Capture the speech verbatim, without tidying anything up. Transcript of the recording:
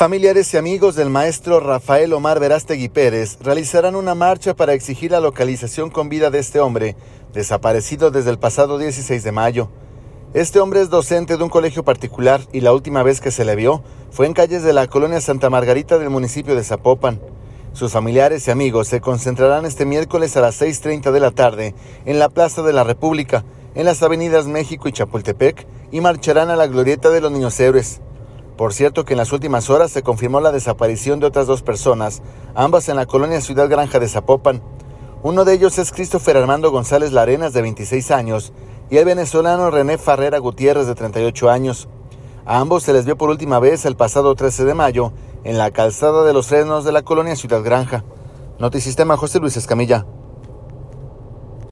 Familiares y amigos del maestro Rafael Omar Verástegui Pérez realizarán una marcha para exigir la localización con vida de este hombre, desaparecido desde el pasado dieciséis de mayo. Este hombre es docente de un colegio particular y la última vez que se le vio fue en calles de la colonia Santa Margarita del municipio de Zapopan. Sus familiares y amigos se concentrarán este miércoles a las seis treinta de la tarde en la Plaza de la República, en las avenidas México y Chapultepec, y marcharán a la glorieta de los Niños Héroes. Por cierto que en las últimas horas se confirmó la desaparición de otras dos personas, ambas en la colonia Ciudad Granja de Zapopan. Uno de ellos es Christopher Armando González Larenas, de veintiséis años, y el venezolano René Farrera Gutiérrez, de treinta y ocho años. A ambos se les vio por última vez el pasado trece de mayo en la calzada de los Fresnos de la colonia Ciudad Granja. Notisistema, José Luis Escamilla.